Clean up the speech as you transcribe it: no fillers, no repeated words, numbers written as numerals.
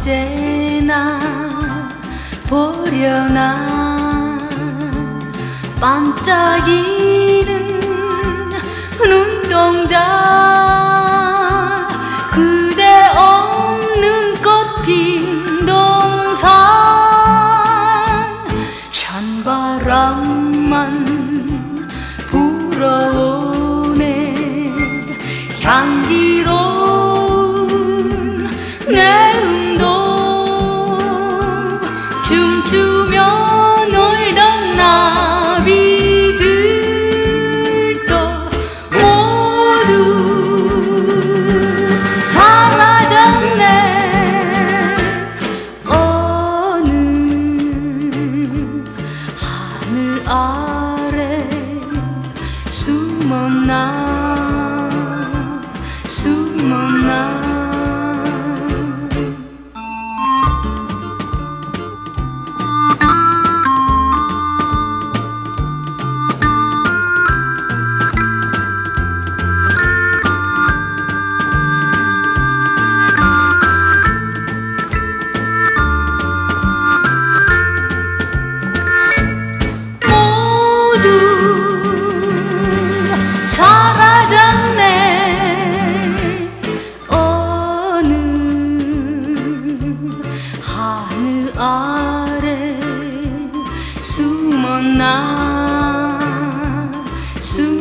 언제나 보려나 반짝이는 눈동자 그대 없는 꽃핀 동산 찬바람만 불어오네 향기로운 내 음도 춤추며 놀던 나비들도 모두 사라졌네 어느 하늘 아래 숨었나 아래 숨었나